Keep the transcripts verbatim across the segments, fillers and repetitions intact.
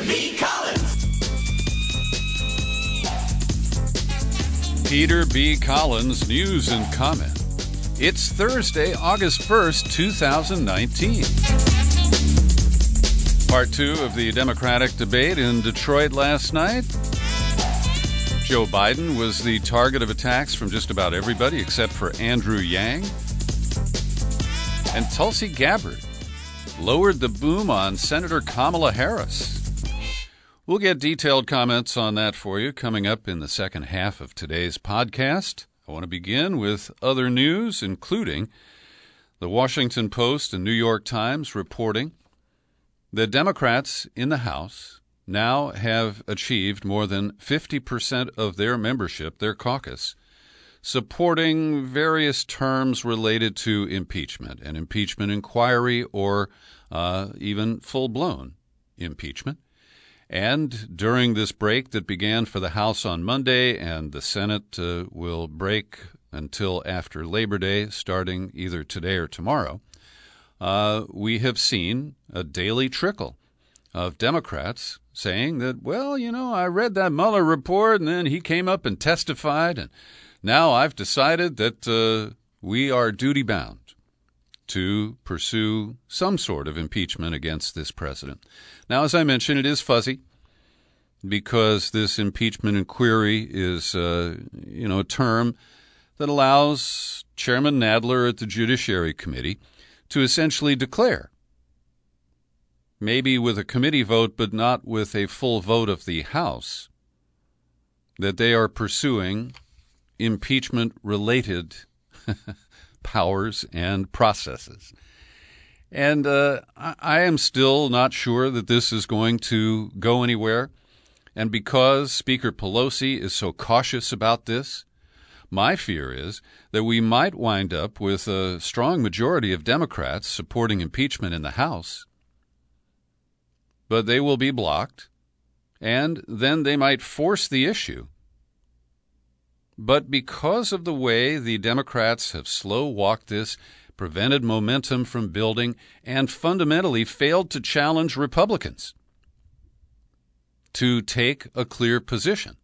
B. Collins. Peter B. Collins, news and comment. It's Thursday, August first, two thousand nineteen. Part two of the Democratic debate in Detroit last night. Joe Biden was the target of attacks from just about everybody except for Andrew Yang. And Tulsi Gabbard lowered the boom on Senator Kamala Harris. We'll get detailed comments on that for you coming up in the second half of today's podcast. I want to begin with other news, including the Washington Post and New York Times reporting that Democrats in the House now have achieved more than fifty percent of their membership, their caucus, supporting various terms related to impeachment, an impeachment inquiry, or uh, even full-blown impeachment. And during this break that began for the House on Monday, and the Senate uh, will break until after Labor Day, starting either today or tomorrow, uh, we have seen a daily trickle of Democrats saying that, well, you know, I read that Mueller report, and then he came up and testified, and now I've decided that uh, we are duty-bound to pursue some sort of impeachment against this president. Now, as I mentioned, it is fuzzy because this impeachment inquiry is, uh, you know, a term that allows Chairman Nadler at the Judiciary Committee to essentially declare, maybe with a committee vote but not with a full vote of the House, that they are pursuing impeachment-related powers and processes. And uh, I am still not sure that this is going to go anywhere. And because Speaker Pelosi is so cautious about this, my fear is that we might wind up with a strong majority of Democrats supporting impeachment in the House, but they will be blocked, and then they might force the issue. But because of the way the Democrats have slow-walked this, prevented momentum from building, and fundamentally failed to challenge Republicans to take a clear position,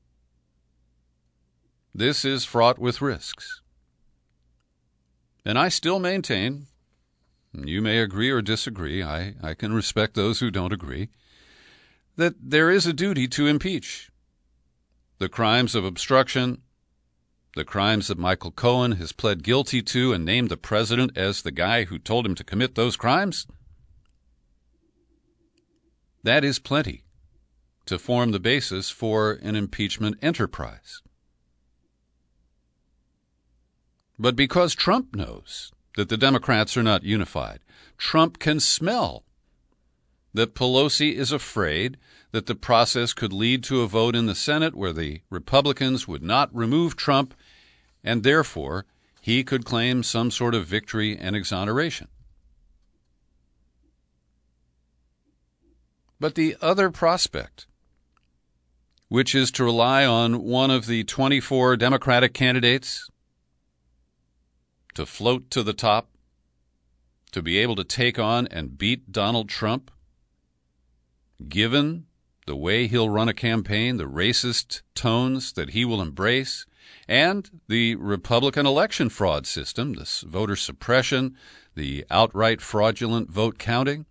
this is fraught with risks. And I still maintain, you may agree or disagree, I, I can respect those who don't agree, that there is a duty to impeach. The crimes of obstruction, the crimes that Michael Cohen has pled guilty to and named the president as the guy who told him to commit those crimes, that is plenty to form the basis for an impeachment enterprise. But because Trump knows that the Democrats are not unified, Trump can smell that Pelosi is afraid that the process could lead to a vote in the Senate where the Republicans would not remove Trump, and therefore he could claim some sort of victory and exoneration. But the other prospect, which is to rely on one of the twenty-four Democratic candidates to float to the top, to be able to take on and beat Donald Trump, given the way he'll run a campaign, the racist tones that he will embrace, and the Republican election fraud system, this voter suppression, the outright fraudulent vote counting.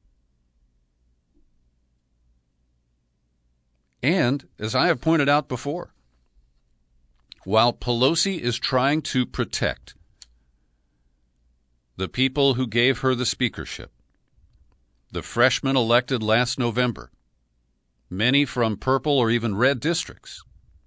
And, as I have pointed out before, while Pelosi is trying to protect the people who gave her the speakership, the freshmen elected last November, many from purple or even red districts.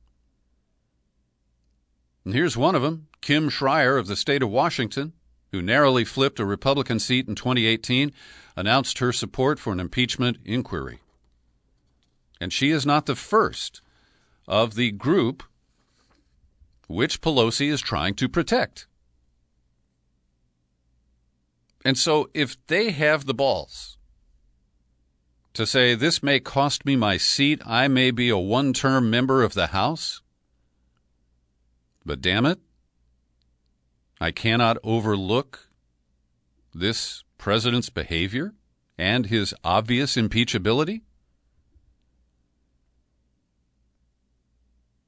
And here's one of them, Kim Schreier of the state of Washington, who narrowly flipped a Republican seat in twenty eighteen, announced her support for an impeachment inquiry. And she is not the first of the group which Pelosi is trying to protect. And so if they have the balls to say, this may cost me my seat, I may be a one-term member of the House, but damn it, I cannot overlook this president's behavior and his obvious impeachability,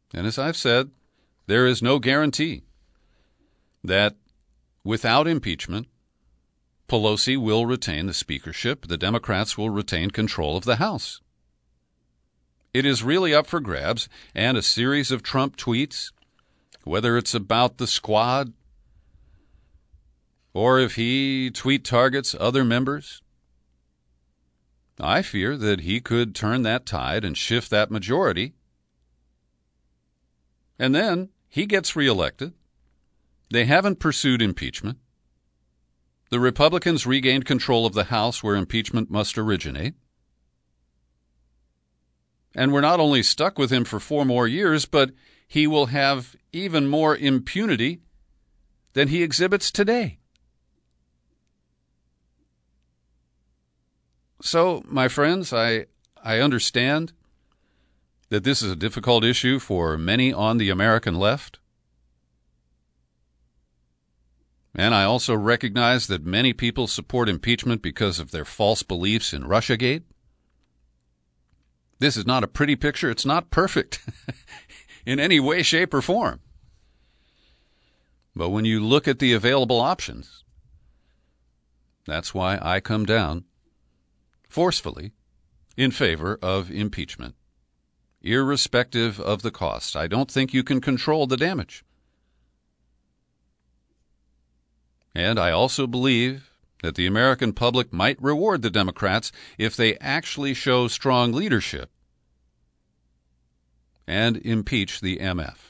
And as I've said, there is no guarantee that without impeachment, Pelosi will retain the speakership. The Democrats will retain control of the House. It is really up for grabs, and a series of Trump tweets, whether it's about the squad or if he tweet targets other members, I fear that he could turn that tide and shift that majority. And then he gets reelected. They haven't pursued impeachment. The Republicans regained control of the House where impeachment must originate. And we're not only stuck with him for four more years, but he will have even more impunity than he exhibits today. So, my friends, I I understand that this is a difficult issue for many on the American left. And I also recognize that many people support impeachment because of their false beliefs in Russiagate. This is not a pretty picture. It's not perfect in any way, shape, or form. But when you look at the available options, that's why I come down forcefully in favor of impeachment, irrespective of the cost. I don't think you can control the damage. And I also believe that the American public might reward the Democrats if they actually show strong leadership and impeach the M F.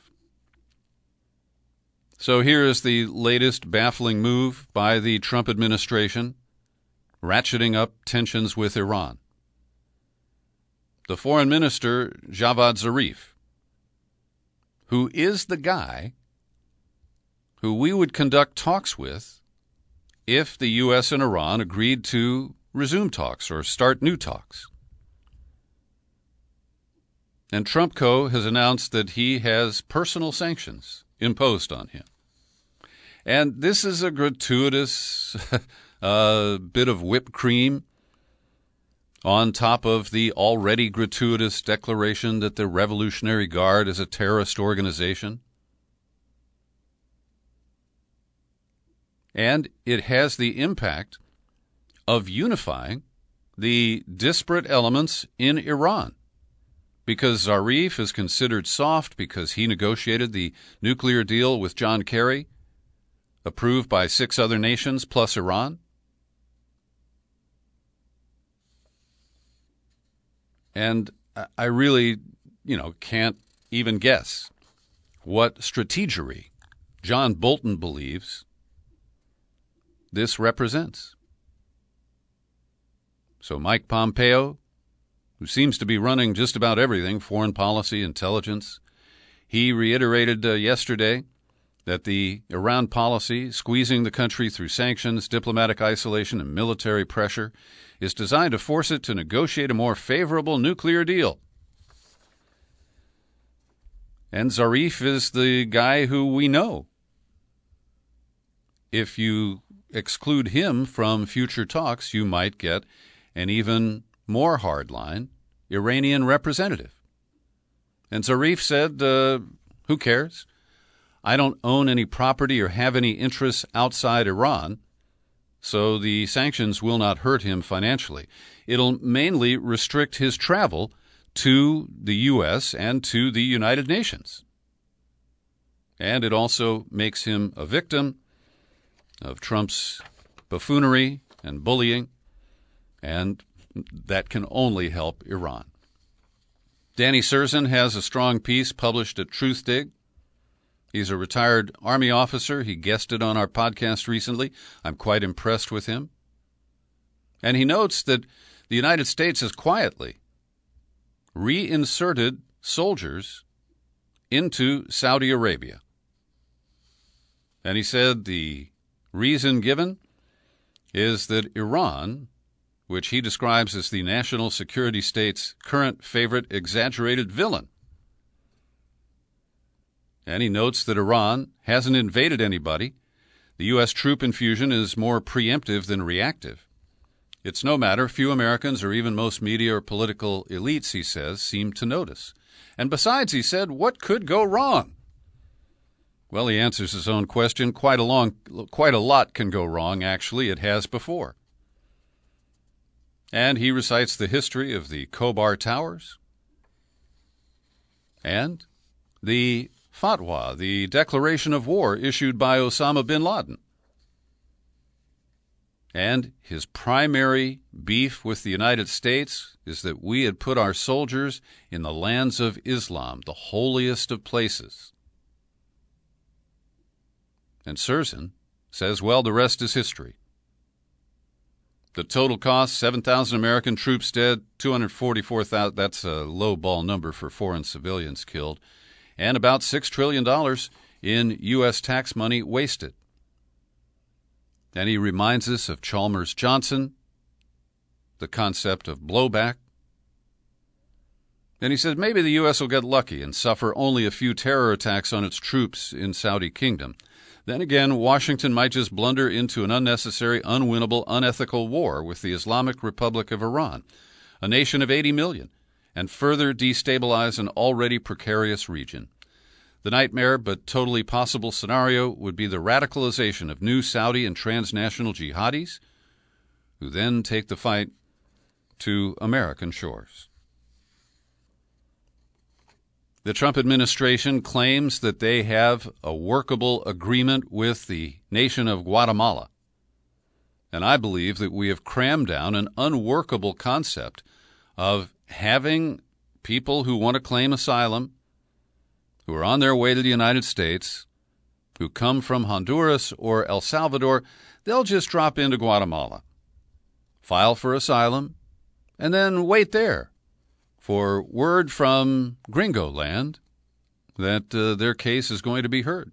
So here is the latest baffling move by the Trump administration, ratcheting up tensions with Iran. The foreign minister, Javad Zarif, who is the guy who we would conduct talks with if the U S and Iran agreed to resume talks or start new talks. And Trumpco has announced that he has personal sanctions imposed on him. And this is a gratuitous uh, bit of whipped cream on top of the already gratuitous declaration that the Revolutionary Guard is a terrorist organization. And it has the impact of unifying the disparate elements in Iran, because Zarif is considered soft because he negotiated the nuclear deal with John Kerry, approved by six other nations plus Iran. And I really, you know, can't even guess what strategery John Bolton believes this represents. So Mike Pompeo, who seems to be running just about everything, foreign policy, intelligence, he reiterated uh, yesterday that the Iran policy, squeezing the country through sanctions, diplomatic isolation, and military pressure, is designed to force it to negotiate a more favorable nuclear deal. And Zarif is the guy who we know, if you exclude him from future talks, you might get an even more hardline Iranian representative. And Zarif said, uh, who cares? I don't own any property or have any interests outside Iran, so the sanctions will not hurt him financially. It'll mainly restrict his travel to the U S and to the United Nations. And it also makes him a victim of Trump's buffoonery and bullying, and that can only help Iran. Danny Serzin has a strong piece published at Truthdig. He's a retired Army officer. He guested on our podcast recently. I'm quite impressed with him. And he notes that the United States has quietly reinserted soldiers into Saudi Arabia. And he said the reason given is that Iran, which he describes as the national security state's current favorite exaggerated villain. And he notes that Iran hasn't invaded anybody. The U S troop infusion is more preemptive than reactive. It's no matter. Few Americans or even most media or political elites, he says, seem to notice. And besides, he said, what could go wrong? Well, he answers his own question. Quite a long, quite a lot can go wrong, actually. It has before. And he recites the history of the Khobar Towers and the fatwa, the declaration of war issued by Osama bin Laden. And his primary beef with the United States is that we had put our soldiers in the lands of Islam, the holiest of places. And Serzan says, well, the rest is history. The total cost, seven thousand American troops dead, two hundred forty-four thousand, that's a low-ball number for foreign civilians killed, and about six trillion dollars in U S tax money wasted. And he reminds us of Chalmers Johnson, the concept of blowback. And he says maybe the U S will get lucky and suffer only a few terror attacks on its troops in Saudi Kingdom. Then again, Washington might just blunder into an unnecessary, unwinnable, unethical war with the Islamic Republic of Iran, a nation of eighty million, and further destabilize an already precarious region. The nightmare but totally possible scenario would be the radicalization of new Saudi and transnational jihadis, who then take the fight to American shores. The Trump administration claims that they have a workable agreement with the nation of Guatemala. And I believe that we have crammed down an unworkable concept of having people who want to claim asylum, who are on their way to the United States, who come from Honduras or El Salvador, they'll just drop into Guatemala, file for asylum, and then wait there for word from Gringo Land that uh, their case is going to be heard.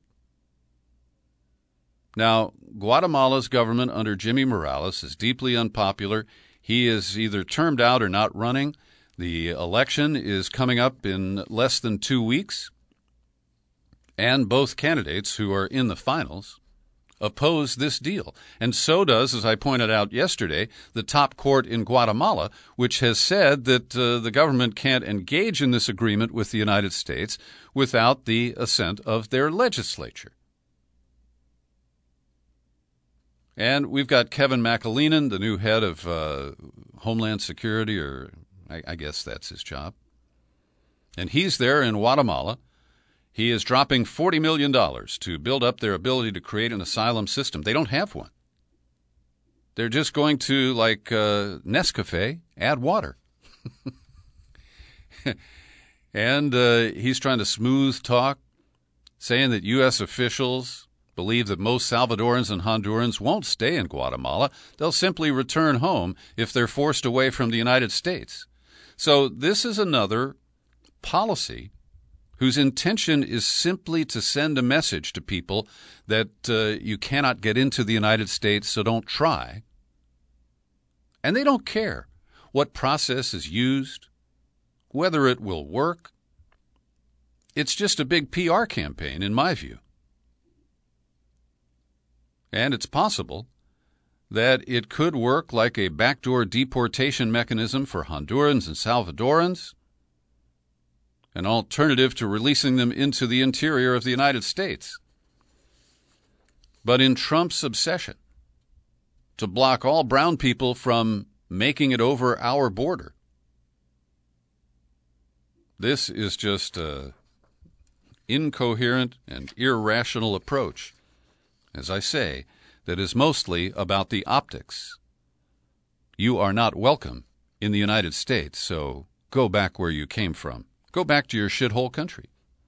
Now, Guatemala's government under Jimmy Morales is deeply unpopular. He is either termed out or not running. The election is coming up in less than two weeks, and both candidates who are in the finals oppose this deal. And so does, as I pointed out yesterday, the top court in Guatemala, which has said that uh, the government can't engage in this agreement with the United States without the assent of their legislature. And we've got Kevin McAleenan, the new head of uh, Homeland Security, or I, I guess that's his job. And he's there in Guatemala. He is dropping forty million dollars to build up their ability to create an asylum system. They don't have one. They're just going to, like uh, Nescafe, add water. And uh, he's trying to smooth talk, saying that U S officials believe that most Salvadorans and Hondurans won't stay in Guatemala. They'll simply return home if they're forced away from the United States. So this is another policy whose intention is simply to send a message to people that uh, you cannot get into the United States, so don't try. And they don't care what process is used, whether it will work. It's just a big P R campaign, in my view. And it's possible that it could work like a backdoor deportation mechanism for Hondurans and Salvadorans, an alternative to releasing them into the interior of the United States. But in Trump's obsession to block all brown people from making it over our border, this is just an incoherent and irrational approach, as I say, that is mostly about the optics. You are not welcome in the United States, so go back where you came from. Go back to your shithole country.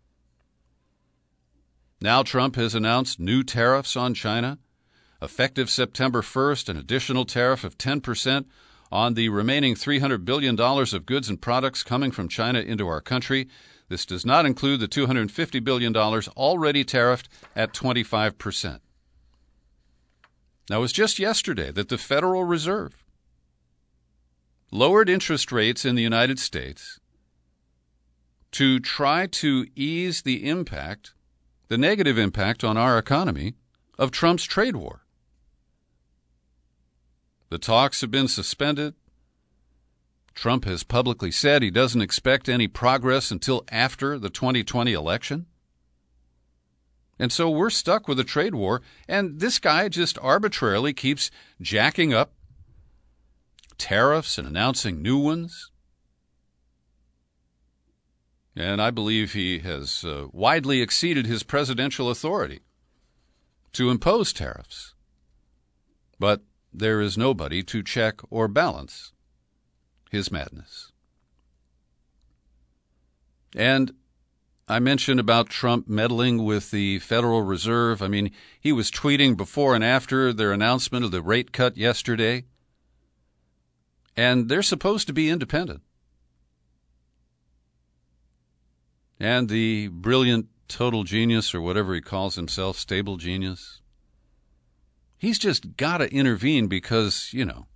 Now Trump has announced new tariffs on China. Effective September first, an additional tariff of ten percent on the remaining three hundred billion dollars of goods and products coming from China into our country. This does not include the two hundred fifty billion dollars already tariffed at twenty-five percent. Now, it was just yesterday that the Federal Reserve lowered interest rates in the United States to try to ease the impact, the negative impact on our economy of Trump's trade war. The talks have been suspended. Trump has publicly said he doesn't expect any progress until after the twenty twenty election. And so we're stuck with a trade war, and this guy just arbitrarily keeps jacking up tariffs and announcing new ones. And I believe he has uh, widely exceeded his presidential authority to impose tariffs. But there is nobody to check or balance his madness. And I mentioned about Trump meddling with the Federal Reserve. I mean, he was tweeting before and after their announcement of the rate cut yesterday. And they're supposed to be independent. And the brilliant total genius, or whatever he calls himself, stable genius, he's just got to intervene because, you know,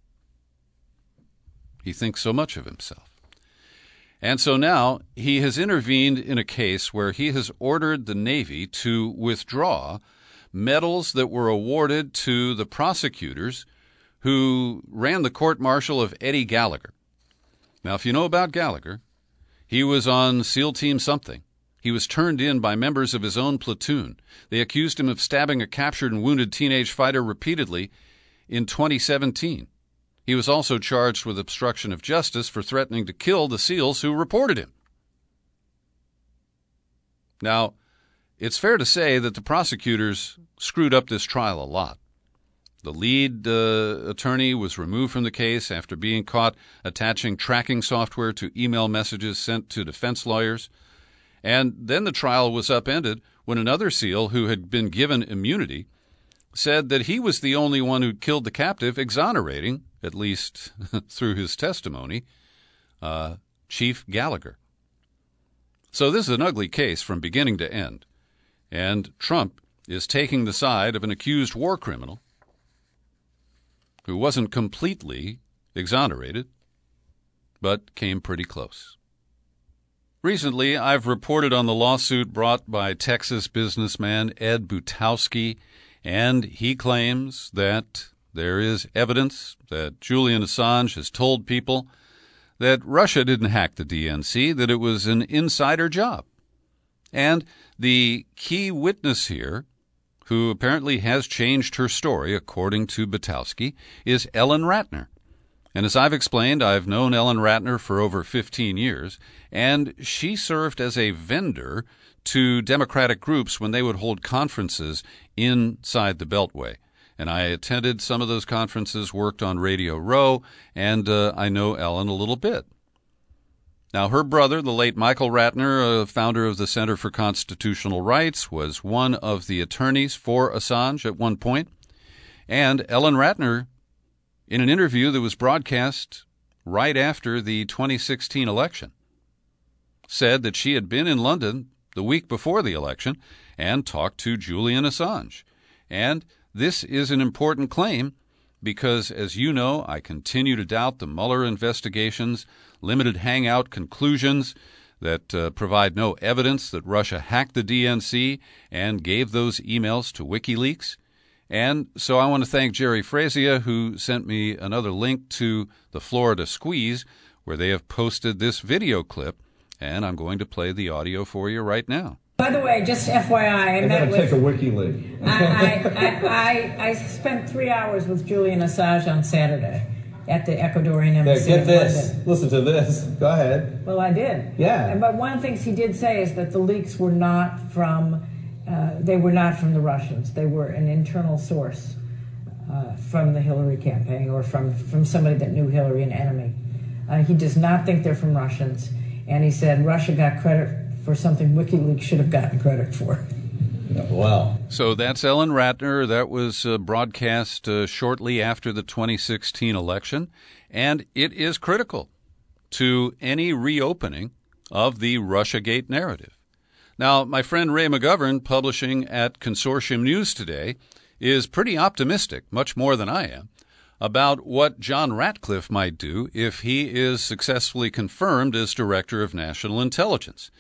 he thinks so much of himself. And so now he has intervened in a case where he has ordered the Navy to withdraw medals that were awarded to the prosecutors who ran the court-martial of Eddie Gallagher. Now, if you know about Gallagher, he was on SEAL Team something. He was turned in by members of his own platoon. They accused him of stabbing a captured and wounded teenage fighter repeatedly in twenty seventeen. He was also charged with obstruction of justice for threatening to kill the SEALs who reported him. Now, it's fair to say that the prosecutors screwed up this trial a lot. The lead uh, attorney was removed from the case after being caught attaching tracking software to email messages sent to defense lawyers. And then the trial was upended when another SEAL who had been given immunity said that he was the only one who killed the captive, exonerating, at least through his testimony, uh, Chief Gallagher. So this is an ugly case from beginning to end. And Trump is taking the side of an accused war criminal who wasn't completely exonerated, but came pretty close. Recently, I've reported on the lawsuit brought by Texas businessman Ed Butowski, and he claims that there is evidence that Julian Assange has told people that Russia didn't hack the D N C, that it was an insider job. And the key witness here, who apparently has changed her story, according to Butowski, is Ellen Ratner. And as I've explained, I've known Ellen Ratner for over fifteen years, and she served as a vendor to Democratic groups when they would hold conferences inside the Beltway. And I attended some of those conferences, worked on Radio Row, and uh, I know Ellen a little bit. Now, her brother, the late Michael Ratner, uh, founder of the Center for Constitutional Rights, was one of the attorneys for Assange at one point. And Ellen Ratner, in an interview that was broadcast right after the twenty sixteen election, said that she had been in London the week before the election and talked to Julian Assange. And this is an important claim because, as you know, I continue to doubt the Mueller investigations, limited hangout conclusions that uh, provide no evidence that Russia hacked the D N C and gave those emails to WikiLeaks. And so I want to thank Jerry Frazia, who sent me another link to the Florida Squeeze, where they have posted this video clip, and I'm going to play the audio for you right now. By the way, just F Y I, I met with... take a WikiLeaks. I, I, I, I spent three hours with Julian Assange on Saturday at the Ecuadorian embassy yeah, get in this. London. Listen to this. Go ahead. Well, I did. Yeah. And, but one of the things he did say is that the leaks were not from... Uh, they were not from the Russians. They were an internal source uh, from the Hillary campaign or from, from somebody that knew Hillary, an enemy. Uh, he does not think they're from Russians. And he said Russia got credit for something WikiLeaks should have gotten credit for. Wow. So that's Ellen Ratner. That was uh, broadcast uh, shortly after the twenty sixteen election. And it is critical to any reopening of the Russiagate narrative. Now, my friend Ray McGovern, publishing at Consortium News today, is pretty optimistic, much more than I am, about what John Ratcliffe might do if he is successfully confirmed as Director of National Intelligence.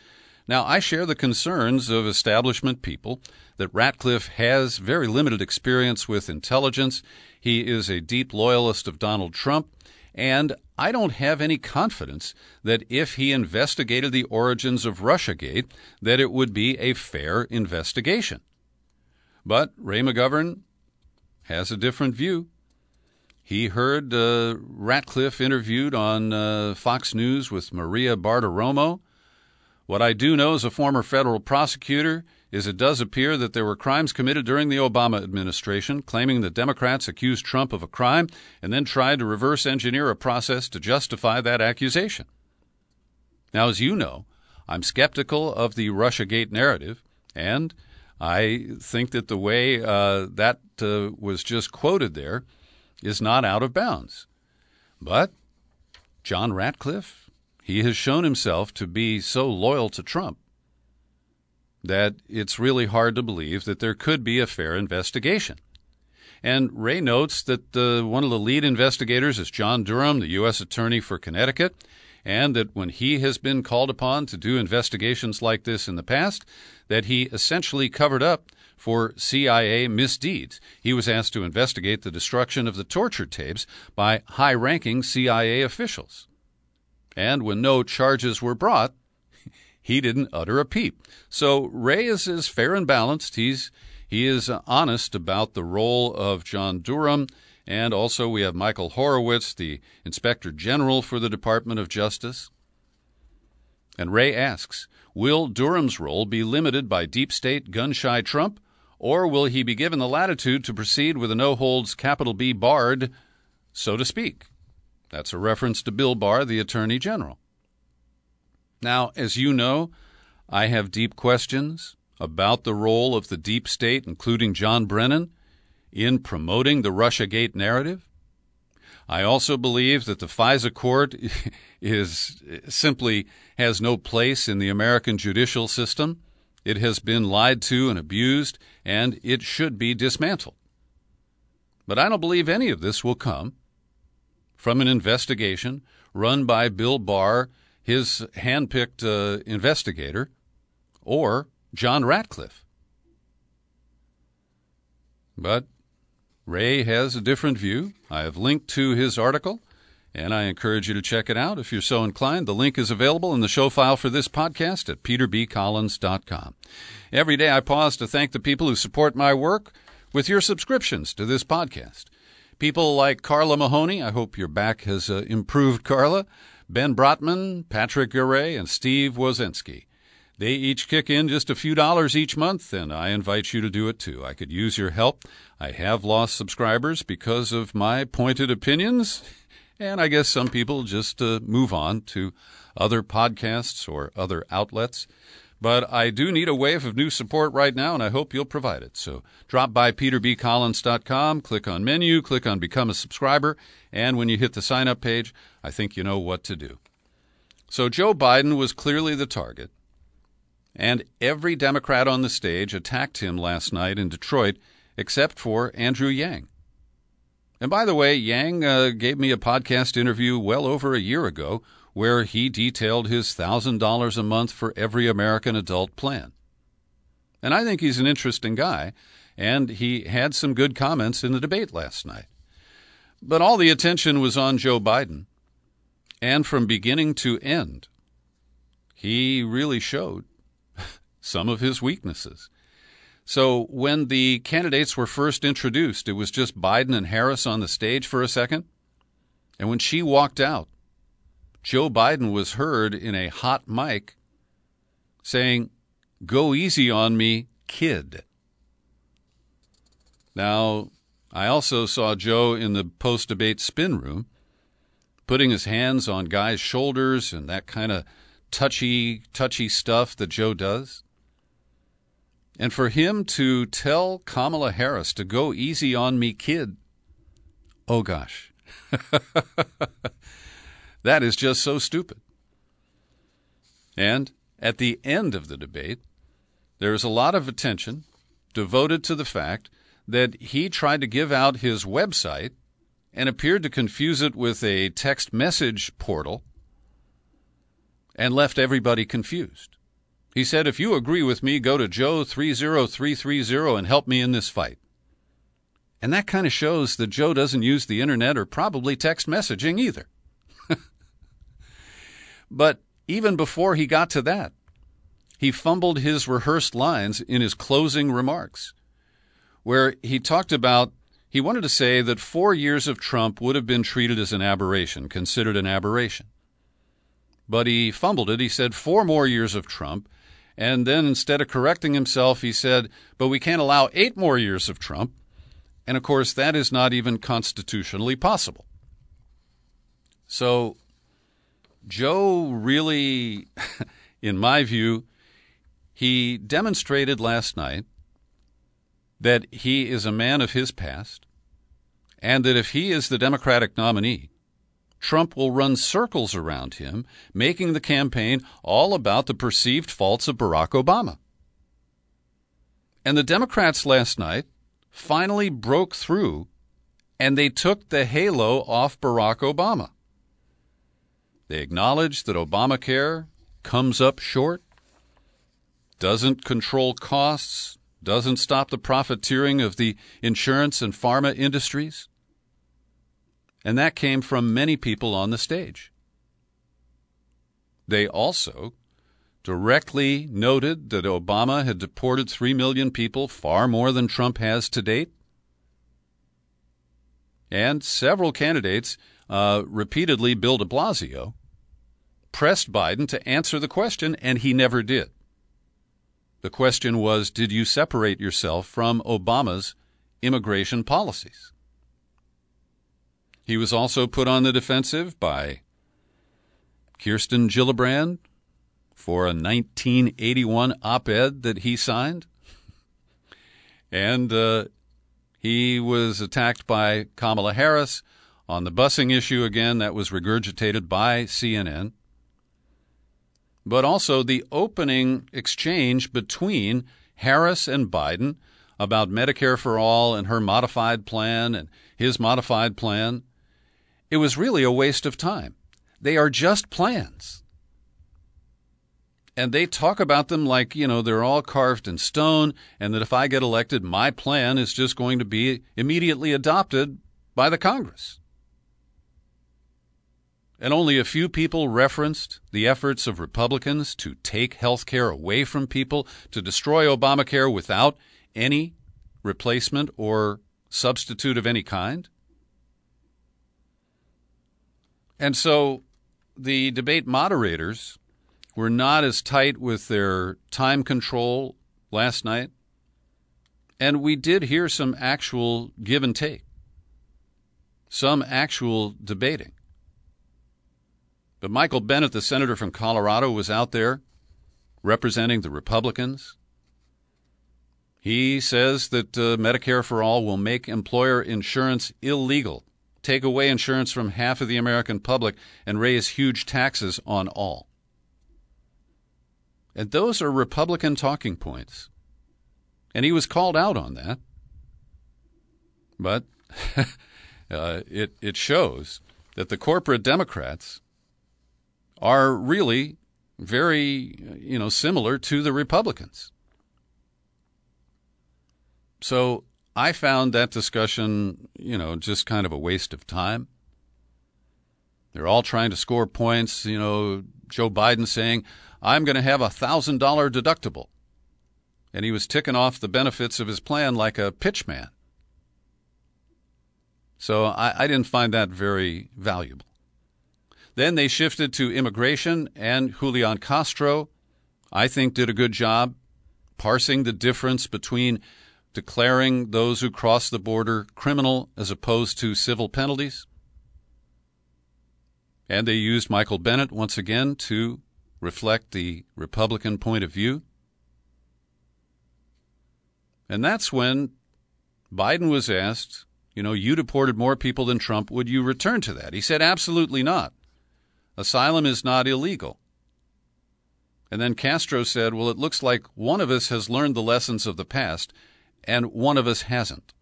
Now, I share the concerns of establishment people that Ratcliffe has very limited experience with intelligence. He is a deep loyalist of Donald Trump, and I don't have any confidence that if he investigated the origins of Russiagate, that it would be a fair investigation. But Ray McGovern has a different view. He heard uh, Ratcliffe interviewed on uh, Fox News with Maria Bartiromo. What I do know as a former federal prosecutor is it does appear that there were crimes committed during the Obama administration, claiming that Democrats accused Trump of a crime and then tried to reverse engineer a process to justify that accusation. Now, as you know, I'm skeptical of the Russiagate narrative, and I think that the way uh, that uh, was just quoted there is not out of bounds. But John Ratcliffe, he has shown himself to be so loyal to Trump that it's really hard to believe that there could be a fair investigation. And Ray notes that uh, one of the lead investigators is John Durham, the U S Attorney for Connecticut, and that when he has been called upon to do investigations like this in the past, that he essentially covered up for C I A misdeeds. He was asked to investigate the destruction of the torture tapes by high-ranking C I A officials. And when no charges were brought, he didn't utter a peep. So Ray is, is fair and balanced. He's he is honest about the role of John Durham. And also we have Michael Horowitz, the Inspector General for the Department of Justice. And Ray asks, will Durham's role be limited by deep state gun-shy Trump, or will he be given the latitude to proceed with a no-holds capital B barred, so to speak? That's a reference to Bill Barr, the Attorney General. Now, as you know, I have deep questions about the role of the deep state, including John Brennan, in promoting the Russiagate narrative. I also believe that the FISA court is simply has no place in the American judicial system. It has been lied to and abused, and it should be dismantled. But I don't believe any of this will come from an investigation run by Bill Barr, his hand-picked uh, investigator, or John Ratcliffe. But Ray has a different view. I have linked to his article, and I encourage you to check it out if you're so inclined. The link is available in the show file for this podcast at peter b collins dot com. Every day I pause to thank the people who support my work with your subscriptions to this podcast. People like Carla Mahoney, I hope your back has uh, improved, Carla, Ben Brotman, Patrick Garay, and Steve Wozinski. They each kick in just a few dollars each month, and I invite you to do it too. I could use your help. I have lost subscribers because of my pointed opinions, and I guess some people just uh, move on to other podcasts or other outlets. But I do need a wave of new support right now, and I hope you'll provide it. So drop by peter b collins dot com, click on Menu, click on Become a Subscriber, and when you hit the sign-up page, I think you know what to do. So Joe Biden was clearly the target, and every Democrat on the stage attacked him last night in Detroit except for Andrew Yang. And by the way, Yang uh, gave me a podcast interview well over a year ago where he detailed his one thousand dollars a month for every American adult plan. And I think he's an interesting guy, and he had some good comments in the debate last night. But all the attention was on Joe Biden, and from beginning to end, he really showed some of his weaknesses. So when the candidates were first introduced, it was just Biden and Harris on the stage for a second. And when she walked out, Joe Biden was heard in a hot mic saying, "Go easy on me, kid." Now, I also saw Joe in the post-debate spin room, putting his hands on guys' shoulders and that kind of touchy, touchy stuff that Joe does. And for him to tell Kamala Harris to go easy on me, kid, oh gosh. That is just so stupid. And at the end of the debate, there is a lot of attention devoted to the fact that he tried to give out his website and appeared to confuse it with a text message portal and left everybody confused. He said, if you agree with me, go to Joe three zero three three zero and help me in this fight. And that kind of shows that Joe doesn't use the internet or probably text messaging either. But even before he got to that, he fumbled his rehearsed lines in his closing remarks, where he talked about, he wanted to say that four years of Trump would have been treated as an aberration, considered an aberration. But he fumbled it. He said four more years of Trump. And then instead of correcting himself, he said, but we can't allow eight more years of Trump. And of course, that is not even constitutionally possible. So Joe really, in my view, he demonstrated last night that he is a man of his past, and that if he is the Democratic nominee, Trump will run circles around him, making the campaign all about the perceived faults of Barack Obama. And the Democrats last night finally broke through, and they took the halo off Barack Obama. They acknowledged that Obamacare comes up short, doesn't control costs, doesn't stop the profiteering of the insurance and pharma industries. And that came from many people on the stage. They also directly noted that Obama had deported three million people, far more than Trump has to date. And several candidates, uh, repeatedly Bill de Blasio, pressed Biden to answer the question, and he never did. The question was, did you separate yourself from Obama's immigration policies? He was also put on the defensive by Kirsten Gillibrand for a nineteen eighty-one op-ed that he signed. And uh, he was attacked by Kamala Harris on the busing issue again. That was regurgitated by C N N. But also the opening exchange between Harris and Biden about Medicare for All and her modified plan and his modified plan. It was really a waste of time. They are just plans. And they talk about them like, you know, they're all carved in stone, and that if I get elected, my plan is just going to be immediately adopted by the Congress. And only a few people referenced the efforts of Republicans to take health care away from people, to destroy Obamacare without any replacement or substitute of any kind. And so the debate moderators were not as tight with their time control last night. And we did hear some actual give and take, some actual debating. But Michael Bennet, the senator from Colorado, was out there representing the Republicans. He says that uh, Medicare for All will make employer insurance illegal, take away insurance from half of the American public, and raise huge taxes on all. And those are Republican talking points. And he was called out on that. But uh, it, it shows that the corporate Democrats are really very, you know, similar to the Republicans. So I found that discussion, you know, just kind of a waste of time. They're all trying to score points. You know, Joe Biden saying, I'm going to have a one thousand dollars deductible. And he was ticking off the benefits of his plan like a pitchman. So I, I didn't find that very valuable. Then they shifted to immigration, and Julian Castro, I think, did a good job parsing the difference between declaring those who cross the border criminal as opposed to civil penalties. And they used Michael Bennet once again to reflect the Republican point of view. And that's when Biden was asked, you know, you deported more people than Trump. Would you return to that? He said, absolutely not. Asylum is not illegal. And then Castro said, well, it looks like one of us has learned the lessons of the past and one of us hasn't.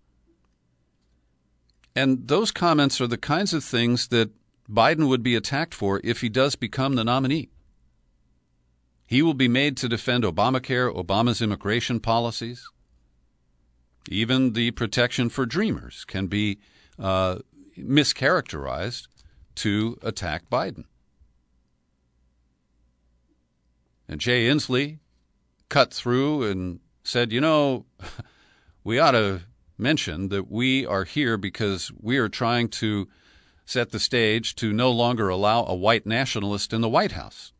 And those comments are the kinds of things that Biden would be attacked for if he does become the nominee. He will be made to defend Obamacare, Obama's immigration policies. Even the protection for Dreamers can be uh, mischaracterized to attack Biden. And Jay Inslee cut through and said, you know, we ought to mention that we are here because we are trying to set the stage to no longer allow a white nationalist in the White House.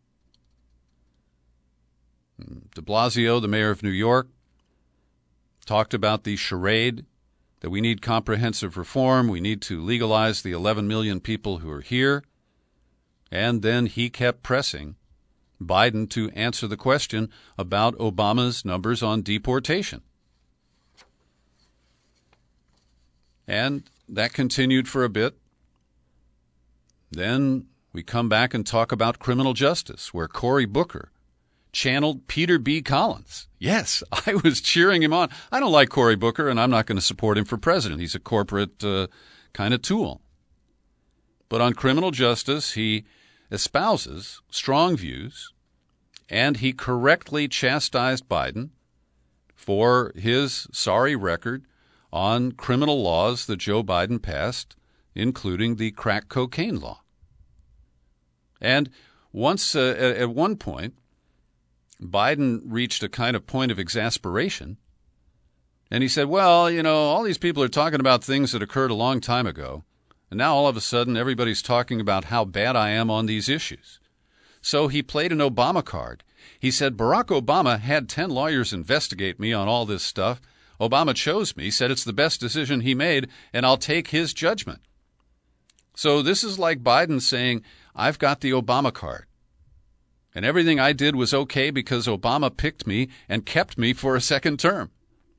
De Blasio, the mayor of New York, talked about the charade that we need comprehensive reform, we need to legalize the eleven million people who are here, and then he kept pressing Biden to answer the question about Obama's numbers on deportation. And that continued for a bit. Then we come back and talk about criminal justice, where Cory Booker channeled Peter B. Collins. Yes, I was cheering him on. I don't like Cory Booker, and I'm not going to support him for president. He's a corporate uh, kind of tool. But on criminal justice, he espouses strong views, and he correctly chastised Biden for his sorry record on criminal laws that Joe Biden passed, including the crack cocaine law. And once, uh, at one point, Biden reached a kind of point of exasperation, and he said, well, you know, all these people are talking about things that occurred a long time ago, and now all of a sudden everybody's talking about how bad I am on these issues. So he played an Obama card. He said, Barack Obama had ten lawyers investigate me on all this stuff. Obama chose me, said it's the best decision he made, and I'll take his judgment. So this is like Biden saying, I've got the Obama card. And everything I did was okay because Obama picked me and kept me for a second term.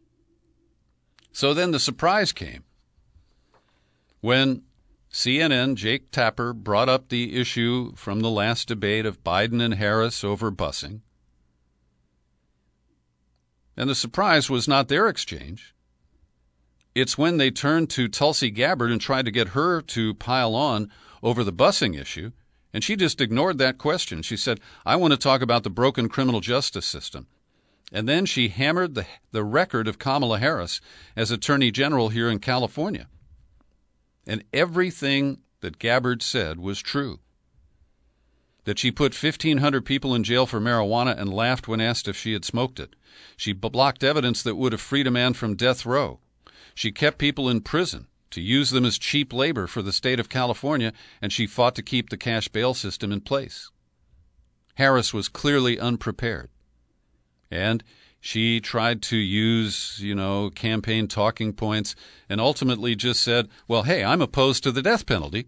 So then the surprise came when C N N, Jake Tapper, brought up the issue from the last debate of Biden and Harris over busing. And the surprise was not their exchange. It's when they turned to Tulsi Gabbard and tried to get her to pile on over the busing issue. And she just ignored that question. She said, I want to talk about the broken criminal justice system. And then she hammered the, the record of Kamala Harris as Attorney General here in California. And everything that Gabbard said was true. That she put fifteen hundred people in jail for marijuana and laughed when asked if she had smoked it. She blocked evidence that would have freed a man from death row. She kept people in prison to use them as cheap labor for the state of California, and she fought to keep the cash bail system in place. Harris was clearly unprepared, and she tried to use, you know, campaign talking points and ultimately just said, well, hey, I'm opposed to the death penalty,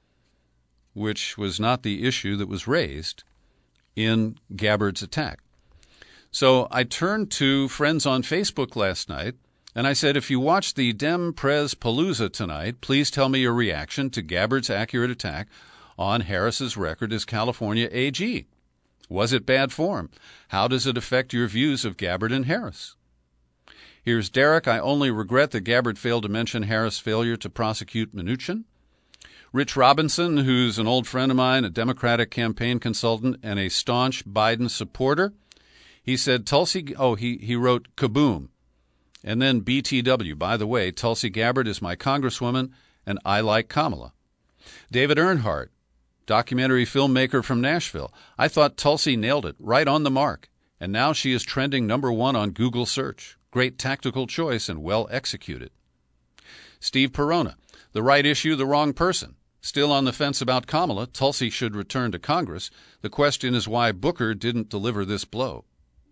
which was not the issue that was raised in Gabbard's attack. So I turned to friends on Facebook last night, and I said, if you watch the Dem-Prez Palooza tonight, please tell me your reaction to Gabbard's accurate attack on Harris's record as California A G. Was it bad form? How does it affect your views of Gabbard and Harris? Here's Derek. I only regret that Gabbard failed to mention Harris' failure to prosecute Mnuchin. Rich Robinson, who's an old friend of mine, a Democratic campaign consultant, and a staunch Biden supporter, he said, Tulsi, oh, he, he wrote, kaboom. And then B T W, by the way, Tulsi Gabbard is my congresswoman, and I like Kamala. David Earnhardt, documentary filmmaker from Nashville. I thought Tulsi nailed it, right on the mark, and now she is trending number one on Google search. Great tactical choice and well executed. Steve Perona, the right issue, the wrong person. Still on the fence about Kamala, Tulsi should return to Congress. The question is why Booker didn't deliver this blow.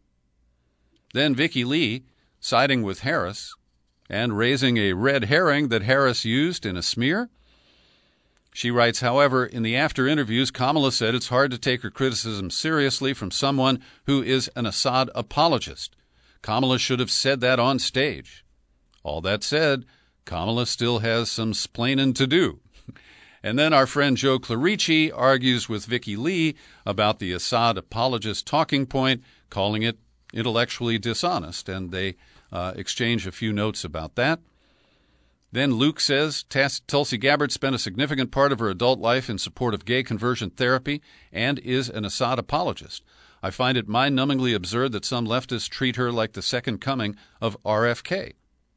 Then Vicki Lee, siding with Harris and raising a red herring that Harris used in a smear. She writes, however, in the after interviews, Kamala said it's hard to take her criticism seriously from someone who is an Assad apologist. Kamala should have said that on stage. All that said, Kamala still has some splaining to do. And then our friend Joe Clerici argues with Vicki Lee about the Assad apologist talking point, calling it intellectually dishonest, and they uh, exchange a few notes about that. Then Luke says Tulsi Gabbard spent a significant part of her adult life in support of gay conversion therapy and is an Assad apologist. I find it mind-numbingly absurd that some leftists treat her like the second coming of R F K.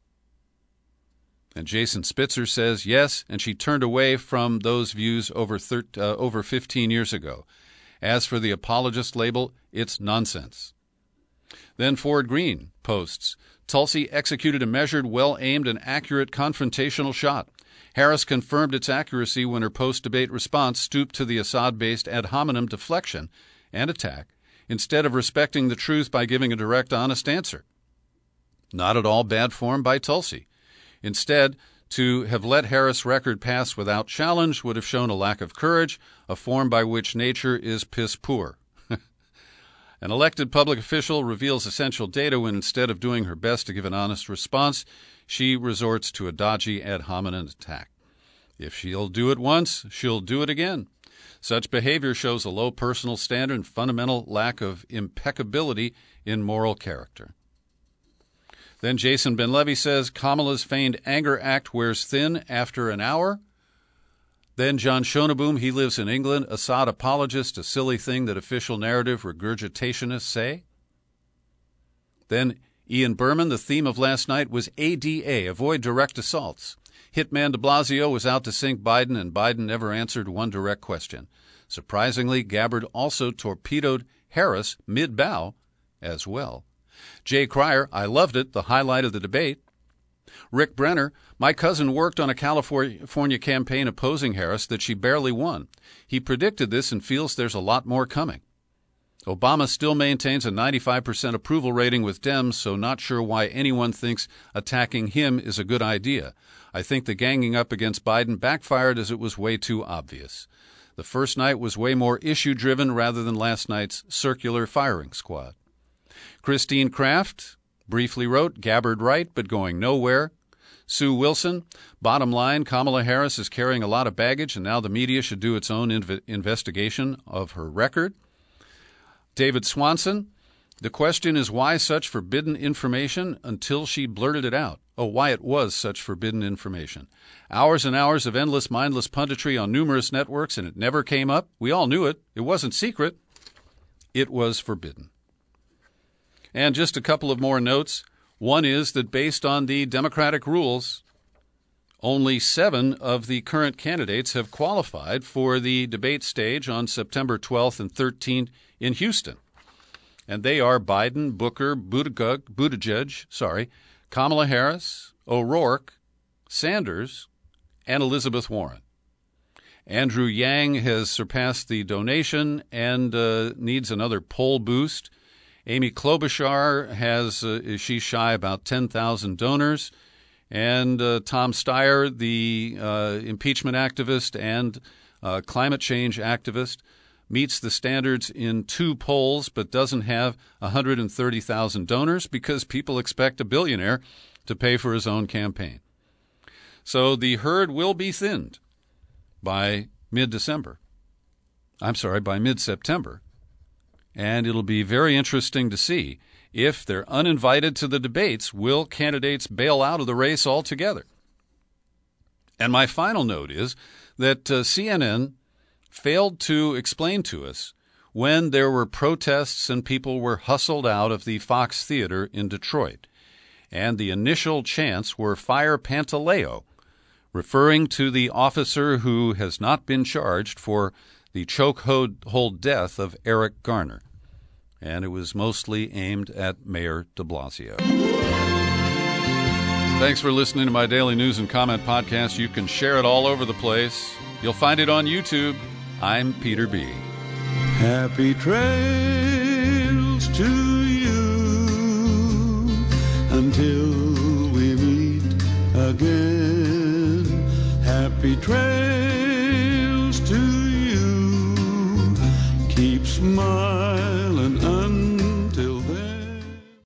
And Jason Spitzer says, yes, and she turned away from those views over thir- uh, over fifteen years ago. As for the apologist label, it's nonsense. Then Ford Green posts, Tulsi executed a measured, well-aimed, and accurate confrontational shot. Harris confirmed its accuracy when her post-debate response stooped to the Assad-based ad hominem deflection and attack instead of respecting the truth by giving a direct, honest answer. Not at all bad form by Tulsi. Instead, to have let Harris' record pass without challenge would have shown a lack of courage, a form by which nature is piss poor. An elected public official reveals essential data when instead of doing her best to give an honest response, she resorts to a dodgy ad hominem attack. If she'll do it once, she'll do it again. Such behavior shows a low personal standard and fundamental lack of impeccability in moral character. Then Jason Ben-Levy says Kamala's feigned anger act wears thin after an hour. Then John Schoeneboom, he lives in England, Assad apologist, a silly thing that official narrative regurgitationists say. Then Ian Berman, the theme of last night was A D A, avoid direct assaults. Hitman de Blasio was out to sink Biden, and Biden never answered one direct question. Surprisingly, Gabbard also torpedoed Harris mid-bow as well. Jay Cryer, I loved it, the highlight of the debate. Rick Brenner, my cousin worked on a California campaign opposing Harris that she barely won. He predicted this and feels there's a lot more coming. Obama still maintains a ninety-five percent approval rating with Dems, so not sure why anyone thinks attacking him is a good idea. I think the ganging up against Biden backfired as it was way too obvious. The first night was way more issue-driven rather than last night's circular firing squad. Christine Kraft briefly wrote, Gabbard right, but going nowhere. Sue Wilson, bottom line, Kamala Harris is carrying a lot of baggage, and now the media should do its own inv- investigation of her record. David Swanson, the question is why such forbidden information until she blurted it out. Oh, why it was such forbidden information. Hours and hours of endless, mindless punditry on numerous networks, and it never came up. We all knew it. It wasn't secret. It was forbidden. And just a couple of more notes. One is that based on the Democratic rules, only seven of the current candidates have qualified for the debate stage on September twelfth and thirteenth in Houston. And they are Biden, Booker, Buttigieg, Buttigieg, sorry, Kamala Harris, O'Rourke, Sanders, and Elizabeth Warren. Andrew Yang has surpassed the donation and uh, needs another poll boost. Amy Klobuchar has, uh, she's shy about ten thousand donors. And uh, Tom Steyer, the uh, impeachment activist and uh, climate change activist, meets the standards in two polls but doesn't have one hundred thirty thousand donors because people expect a billionaire to pay for his own campaign. So the herd will be thinned by mid-December. I'm sorry, by mid-September. And it'll be very interesting to see if they're uninvited to the debates, will candidates bail out of the race altogether? And my final note is that uh, C N N failed to explain to us when there were protests and people were hustled out of the Fox Theater in Detroit. And the initial chants were Fire Pantaleo, referring to the officer who has not been charged for the chokehold death of Eric Garner. And it was mostly aimed at Mayor de Blasio. Thanks for listening to my daily news and comment podcast. You can share it all over the place. You'll find it on YouTube. I'm Peter B. Happy trails to you until we meet again. Happy trails.